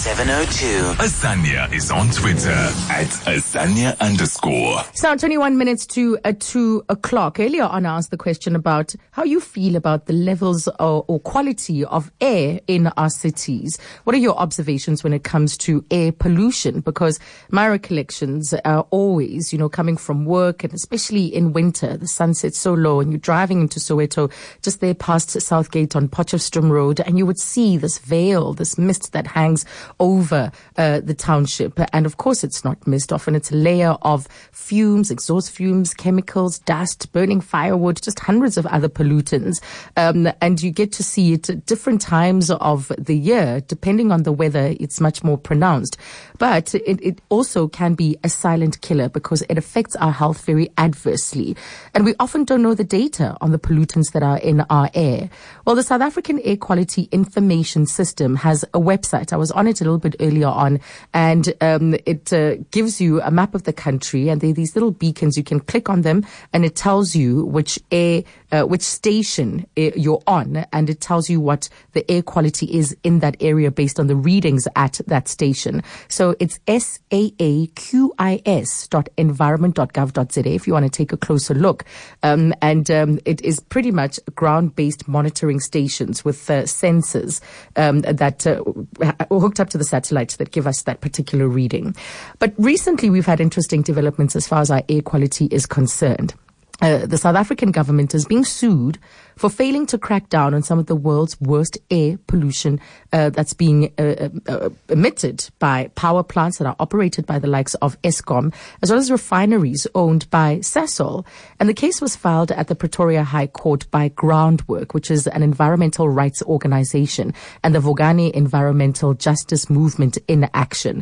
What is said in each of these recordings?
702. Asanya is on Twitter at Asanya_. It's now 21 minutes to 2 o'clock. Earlier on, I asked the question about how you feel about the levels or quality of air in our cities. What are your observations when it comes to air pollution? Because my recollections are always, coming from work, and especially in winter, the sun sets so low and you're driving into Soweto, just there past Southgate on Potchefstroom Road, and you would see this veil, this mist that hangs over the township. And of course, it's not mist. Often it's a layer of fumes, exhaust fumes, chemicals, dust, burning firewood, just hundreds of other pollutants. And you get to see it at different times of the year. Depending on the weather, it's much more pronounced. But it also can be a silent killer because it affects our health very adversely. And we often don't know the data on the pollutants that are in our air. Well, the South African Air Quality Information System has a website. I was on it a little bit earlier on, and it gives you a map of the country, and there are these little beacons. You can click on them, and it tells you which station you're on, and it tells you what the air quality is in that area based on the readings at that station. So it's saaqis.environment.gov.za if you want to take a closer look. It is pretty much ground-based monitoring stations with sensors that hooked up to the satellites that give us that particular reading. But recently we've had interesting developments as far as our air quality is concerned. The South African government is being sued for failing to crack down on some of the world's worst air pollution that's being emitted by power plants that are operated by the likes of Eskom, as well as refineries owned by Sasol. And the case was filed at the Pretoria High Court by Groundwork, which is an environmental rights organization, and the Vogani Environmental Justice Movement in Action.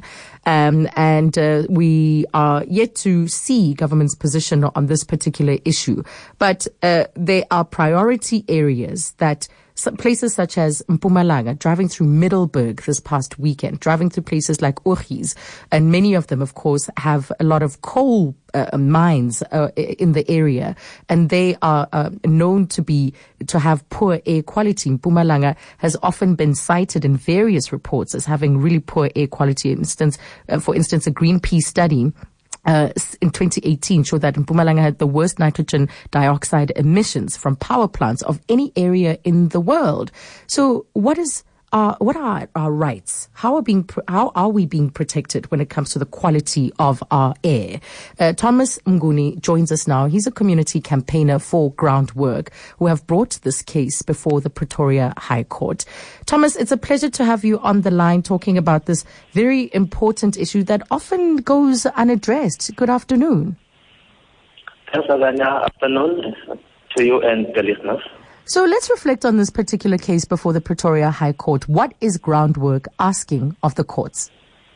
We are yet to see government's position on this particular issue. But there are priority areas that places such as Mpumalanga, driving through Middelburg this past weekend, driving through places like Urgies, and many of them, of course, have a lot of coal mines in the area, and they are known to have poor air quality. Mpumalanga has often been cited in various reports as having really poor air quality. For instance, a Greenpeace study in 2018 showed that Mpumalanga had the worst nitrogen dioxide emissions from power plants of any area in the world. So what are our rights? How are we being protected when it comes to the quality of our air? Thomas Mnguni joins us now. He's a community campaigner for Groundwork who have brought this case before the Pretoria High Court. Thomas, it's a pleasure to have you on the line talking about this very important issue that often goes unaddressed. Good afternoon. Thanks, Asanya. Afternoon to you and the listeners. So let's reflect on this particular case before the Pretoria High Court. What is Groundwork asking of the courts?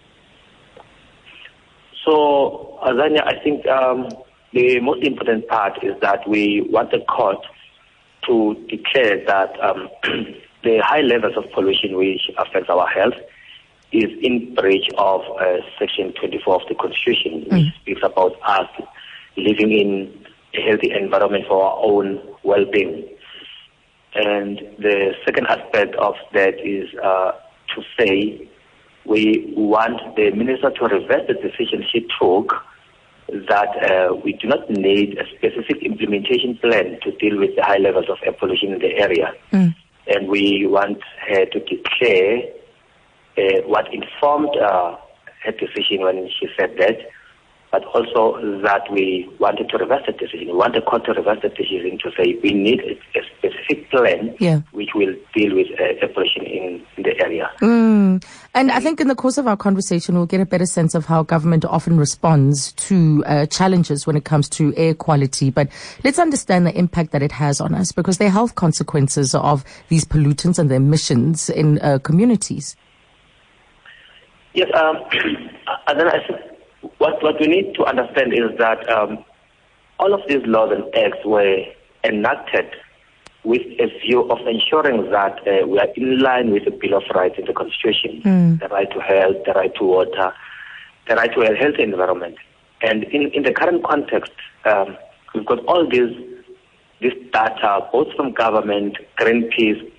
So, Azania, I think the most important part is that we want the court to declare that the high levels of pollution which affects our health is in breach of Section 24 of the Constitution, which speaks about us living in a healthy environment for our own well-being. And the second aspect of that is to say we want the minister to reverse the decision she took that we do not need a specific implementation plan to deal with the high levels of air pollution in the area. And we want her to declare what informed her decision when she said that, but also that we wanted to reverse the decision. We want the court to reverse the decision to say we need a specific plan which will deal with air pollution in the area. And I think in the course of our conversation, we'll get a better sense of how government often responds to challenges when it comes to air quality. But let's understand the impact that it has on us, because there are health consequences of these pollutants and their emissions in communities. Yes, and then I think what we need to understand is that all of these laws and acts were enacted with a view of ensuring that we are in line with the Bill of Rights in the Constitution, the right to health, the right to water, the right to a healthy environment. And in the current context, we've got all this data, both from government, Greenpeace,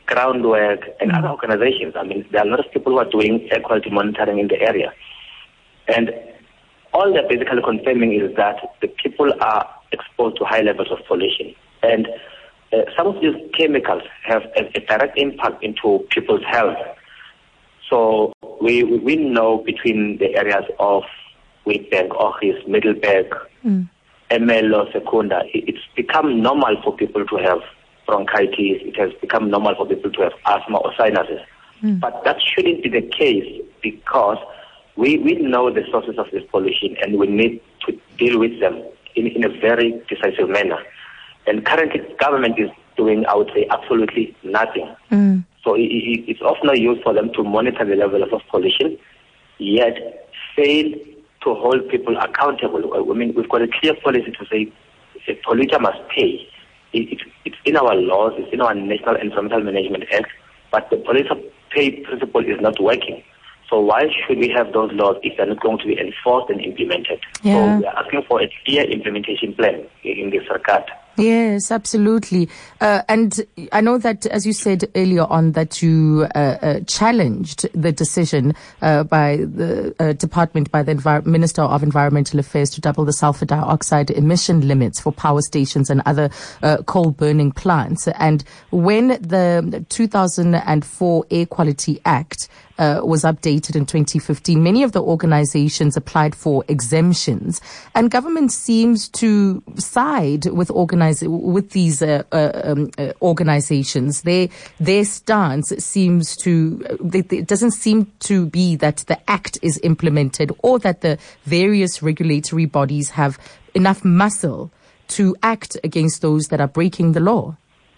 Groundwork, and other organizations. I mean, there are a lot of people who are doing air quality monitoring in the area. And all they're basically confirming is that the people are exposed to high levels of pollution. And some of these chemicals have a direct impact into people's health. So we know between the areas of Witbank, Ochis, Middleburg, Ermelo, Secunda, it's become normal for people to have bronchitis. It has become normal for people to have asthma or sinuses. But that shouldn't be the case, because we know the sources of this pollution and we need to deal with them in a very decisive manner. And currently, government is doing, I would say, absolutely nothing. So it's of no use for them to monitor the level of pollution, yet fail to hold people accountable. I mean, we've got a clear policy to say a polluter must pay. It's in our laws, it's in our National Environmental Management Act, but the polluter pay principle is not working. So why should we have those laws if they're not going to be enforced and implemented? Yeah. So we are asking for a clear implementation plan in this regard. Yes, absolutely. And I know that, as you said earlier on, that you challenged the decision by the department, by the Minister of Environmental Affairs, to double the sulfur dioxide emission limits for power stations and other coal-burning plants. And when the 2004 Air Quality Act was updated in 2015, many of the organizations applied for exemptions, and government seems to side with these organizations. Their stance seems to, it doesn't seem to be that the act is implemented or that the various regulatory bodies have enough muscle to act against those that are breaking the law.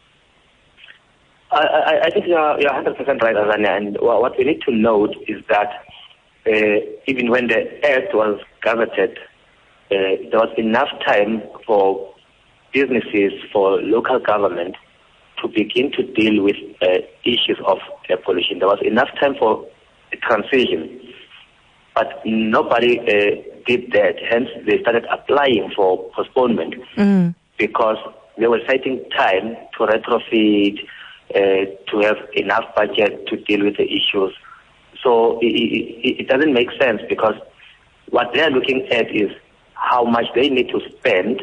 I think you're 100% right, Azania. And what we need to note is that even when the Act was gazetted, there was enough time for businesses, for local government to begin to deal with issues of air pollution. There was enough time for a transition, but nobody did that. Hence, they started applying for postponement because they were citing time to retrofit, to have enough budget to deal with the issues. So it doesn't make sense, because what they're looking at is how much they need to spend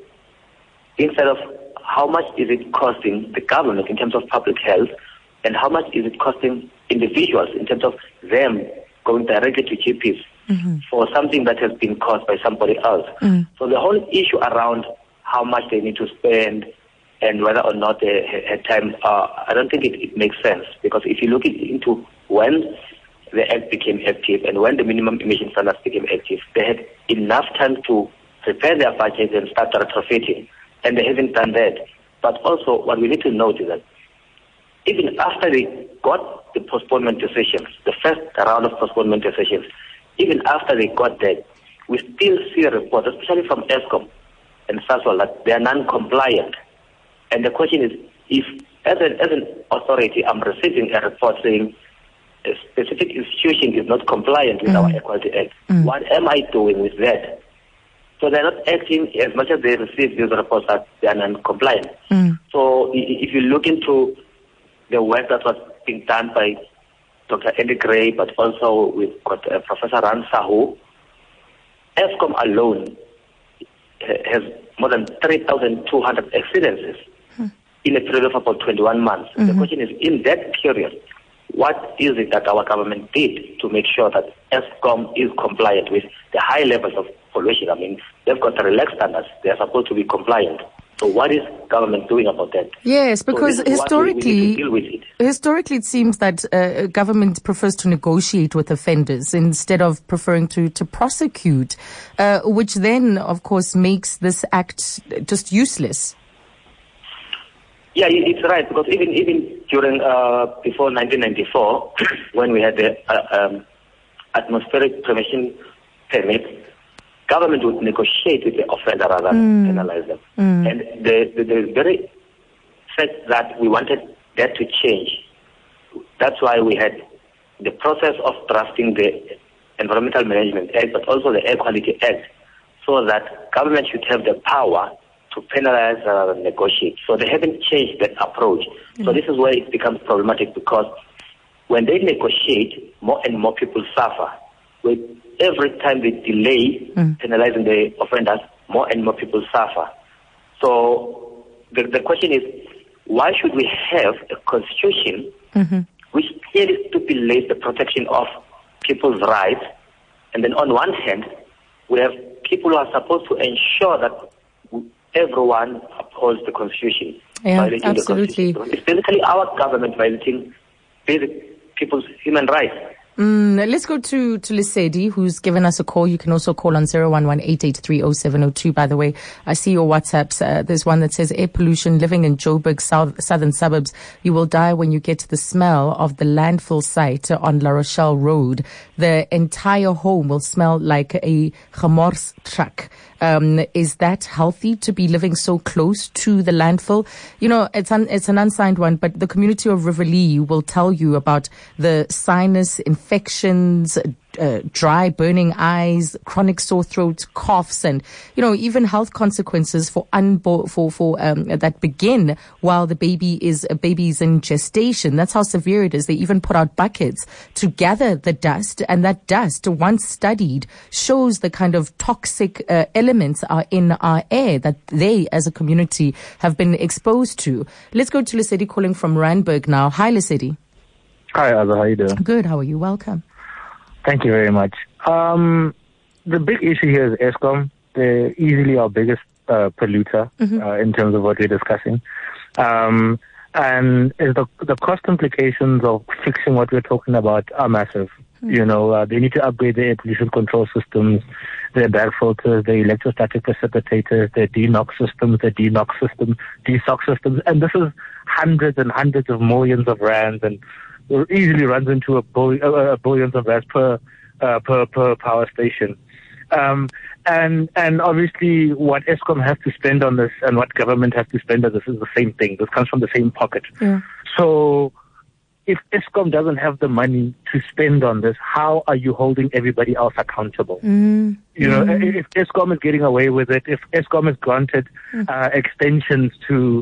instead of how much is it costing the government in terms of public health, and how much is it costing individuals in terms of them going directly to GPs for something that has been caused by somebody else. So the whole issue around how much they need to spend and whether or not they had time, I don't think it makes sense, because if you look into when the Act became active and when the minimum emission standards became active, they had enough time to prepare their budgets and start retrofitting, and they haven't done that. But also, what we need to note is that even after they got the postponement decisions, the first round of postponement decisions, even after they got that, we still see reports, especially from Eskom and Sasol, that they are non-compliant. And the question is, if as an authority I'm receiving a report saying a specific institution is not compliant with our Air Quality Act, what am I doing with that? So they're not acting as much as they receive these reports that they are non-compliant. So if you look into the work that was being done by Dr. Andy Gray, but also with Professor Ran Sahu, Eskom alone has more than 3,200 exceedances in a period of about 21 months. The question is, in that period, what is it that our government did to make sure that Eskom is compliant with the high levels of pollution? I mean, they've got the relaxed standards. They're supposed to be compliant. So what is government doing about that? Yes, because historically, historically it seems that government prefers to negotiate with offenders instead of preferring to prosecute, which then, of course, makes this act just useless. Yeah, it's right, because even during before 1994, when we had the atmospheric permission permit, government would negotiate with the offender rather than penalize them. And the very fact that we wanted that to change, that's why we had the process of drafting the Environmental Management Act, but also the Air Quality Act, so that government should have the power to penalize rather than negotiate. So they haven't changed that approach. So this is where it becomes problematic, because when they negotiate, more and more people suffer. With every time they delay penalizing the offenders, more and more people suffer. So the question is, why should we have a constitution which clearly stipulates the protection of people's rights, and then on one hand, we have people who are supposed to ensure that everyone upholds the constitution, violating absolutely. the constitution. It's basically our government violating basic people's human rights. Let's go to Lesedi, who's given us a call. You can also call on 011-883-0702. By the way, I see your WhatsApps. There's one that says, air pollution, living in Joburg, southern suburbs. You will die when you get to the smell of the landfill site on La Rochelle Road. The entire home will smell like a Gemors truck. Is that healthy to be living so close to the landfill? You know, it's an unsigned one, but the community of Riverlee will tell you about the sinus infections, dry, burning eyes, chronic sore throat, coughs, and even health consequences for that begin while the baby is in gestation. That's how severe it is. They even put out buckets to gather the dust, and that dust, once studied, shows the kind of toxic elements are in our air that they, as a community, have been exposed to. Let's go to Lesedi calling from Randburg now. Hi, Lesedi. Hi, Azza. How are you doing? Good. How are you? Welcome. Thank you very much. The big issue here is Eskom. They're easily our biggest polluter in terms of what we're discussing. And the cost implications of fixing what we're talking about are massive. They need to upgrade their air pollution control systems, their bag filters, their electrostatic precipitators, their DNOx systems, DSOx systems. And this is hundreds and hundreds of millions of rands, and it easily runs into billions of rands per power station. And obviously what Eskom has to spend on this and what government has to spend on this is the same thing. This comes from the same pocket. Yeah. So if Eskom doesn't have the money to spend on this, how are you holding everybody else accountable? If Eskom is getting away with it, if Eskom is granted extensions to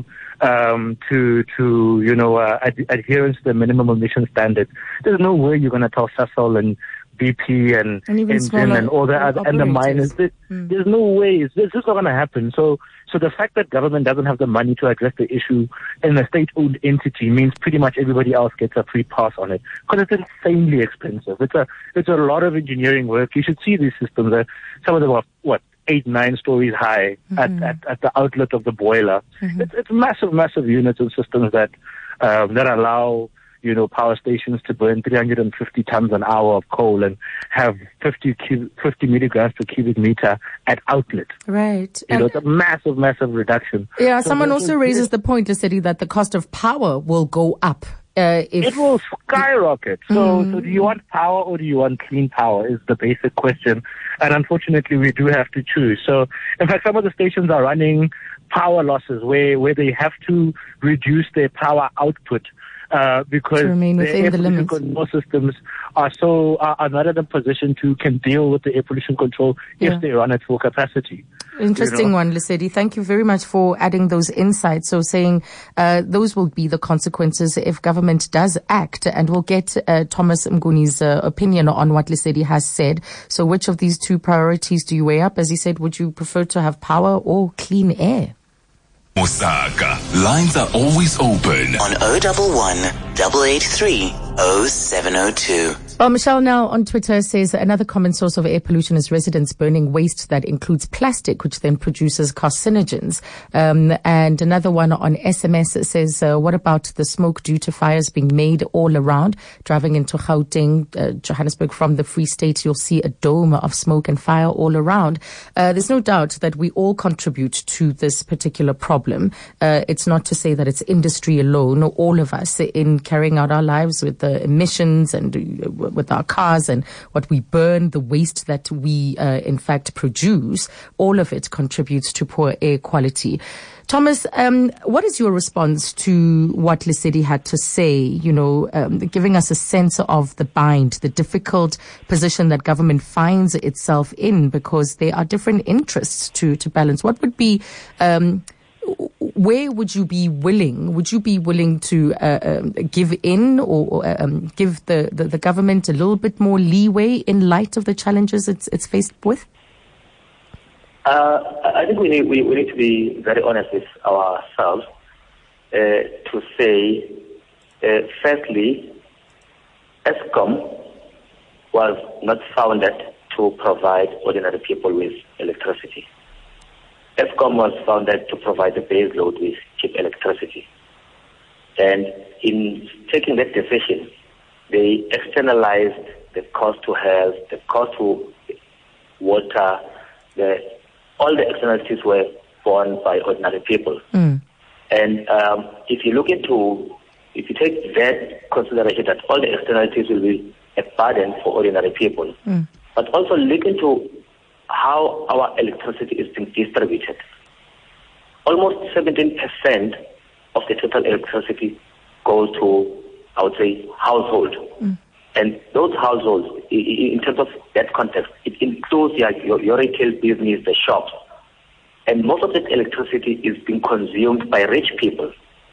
adherence to the minimum emission standards, there's no way you're going to tell Sasol and BP and Engine and all the other and the miners. There's no way. This is not going to happen. So the fact that government doesn't have the money to address the issue in a state-owned entity means pretty much everybody else gets a free pass on it, because it's insanely expensive. It's a lot of engineering work. You should see these systems. Some of them are 8-9 stories high at the outlet of the boiler. It's massive units and systems that allow power stations to burn 350 tons an hour of coal and have 50 milligrams per cubic meter at outlet. Right. It's a massive reduction. Yeah, so someone also raises the point, Lesedi, that the cost of power will go up. It will skyrocket. So do you want power or do you want clean power is the basic question. And unfortunately, we do have to choose. So, in fact, some of the stations are running power losses where they have to reduce their power output because to remain within the limits. Control systems are not in a position can deal with the air pollution control if they run at full capacity. Interesting one, Lesedi. Thank you very much for adding those insights. So saying those will be the consequences if government does act, and we'll get Thomas Mguni's opinion on what Lesedi has said. So which of these two priorities do you weigh up? As he said, would you prefer to have power or clean air? Osaka. Lines are always open on 011 883 0702. Well, Michelle now on Twitter says another common source of air pollution is residents burning waste that includes plastic, which then produces carcinogens. And another one on SMS says, what about the smoke due to fires being made all around? Driving into Gauteng, Johannesburg from the Free State, you'll see a dome of smoke and fire all around. There's no doubt that we all contribute to this particular problem. It's not to say that it's industry alone, or all of us in carrying out our lives with the emissions and with our cars and what we burn, the waste that we in fact produce, all of it contributes to poor air quality. Thomas, what is your response to what Lesedi had to say, giving us a sense of the bind, the difficult position that government finds itself in because there are different interests to balance? What would be, where would you be willing? Would you be willing to give in or give the government a little bit more leeway in light of the challenges it's faced with? I think we need to be very honest with ourselves to say, firstly, Eskom was not founded to provide ordinary people with electricity. Eskom was founded to provide the base load with cheap electricity. And in taking that decision, they externalized the cost to health, the cost to water, all the externalities were borne by ordinary people. And if you take that consideration that all the externalities will be a burden for ordinary people, but also look into how our electricity is being distributed. Almost 17% of the total electricity goes to, I would say, household. And those households, in terms of that context, it includes your retail business, the shops. And most of that electricity is being consumed by rich people.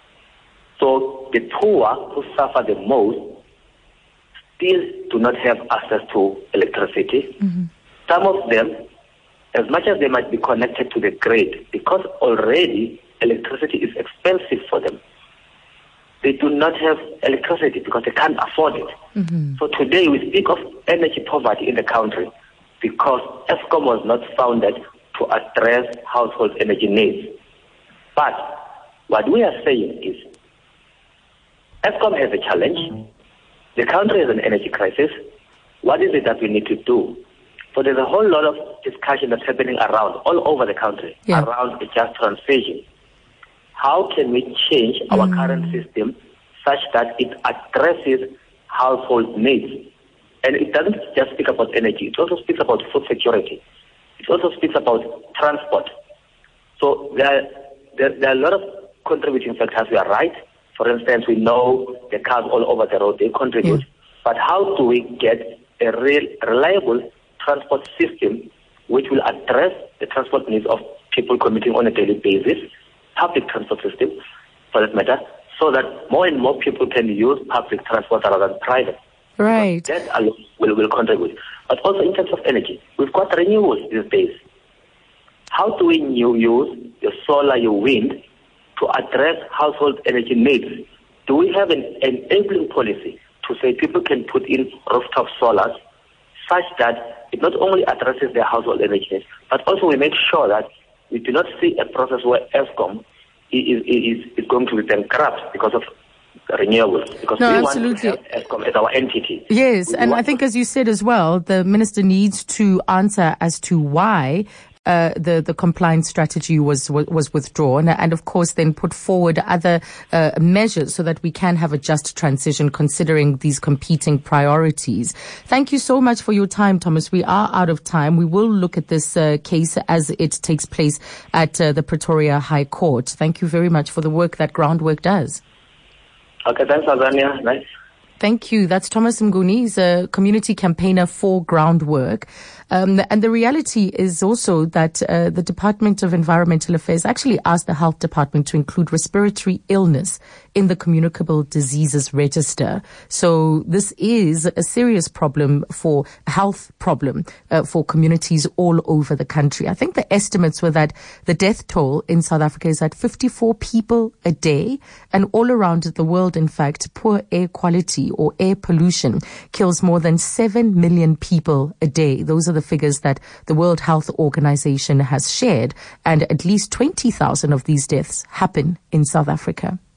So the poor who suffer the most still do not have access to electricity. Some of them, as much as they might be connected to the grid, because already electricity is expensive for them, they do not have electricity because they can't afford it. So today we speak of energy poverty in the country because Eskom was not founded to address household energy needs. But what we are saying is Eskom has a challenge. The country has an energy crisis. What is it that we need to do? So there's a whole lot of discussion that's happening all over the country, around a just transition. How can we change our current system such that it addresses household needs? And it doesn't just speak about energy. It also speaks about food security. It also speaks about transport. So there are a lot of contributing factors. We are right. For instance, we know the cars all over the road, they contribute. But how do we get a reliable transport system which will address the transport needs of people commuting on a daily basis, public transport system, for that matter, so that more and more people can use public transport rather than private. Right. That alone will contribute. But also in terms of energy, we've got renewables these days. How do we use your solar, your wind, to address household energy needs? Do we have an enabling policy to say people can put in rooftop solars such that it not only addresses their household energy needs, but also we make sure that we do not see a process where Eskom is going to be bankrupt because of renewables. Because we absolutely. Want to have Eskom as our entity. Yes, and I think as you said as well, the minister needs to answer as to why the compliance strategy was withdrawn, and of course then put forward other measures so that we can have a just transition considering these competing priorities. Thank you so much for your time, Thomas. We are out of time. We will look at this case as it takes place at the Pretoria High Court. Thank you very much for the work that Groundwork does. Okay, thanks, Azania. Nice. Thank you. That's Thomas Mnguni. He's a community campaigner for Groundwork. And the reality is also that the Department of Environmental Affairs actually asked the Health Department to include respiratory illness in the communicable diseases register. So this is a serious problem for communities all over the country. I think the estimates were that the death toll in South Africa is at 54 people a day, and all around the world, in fact, poor air quality or air pollution kills more than 7 million people a day. Those are the figures that the World Health Organization has shared, and at least 20,000 of these deaths happen in South Africa.